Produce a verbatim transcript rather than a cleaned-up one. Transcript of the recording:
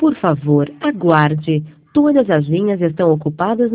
Por favor, aguarde. Todas as linhas estão ocupadas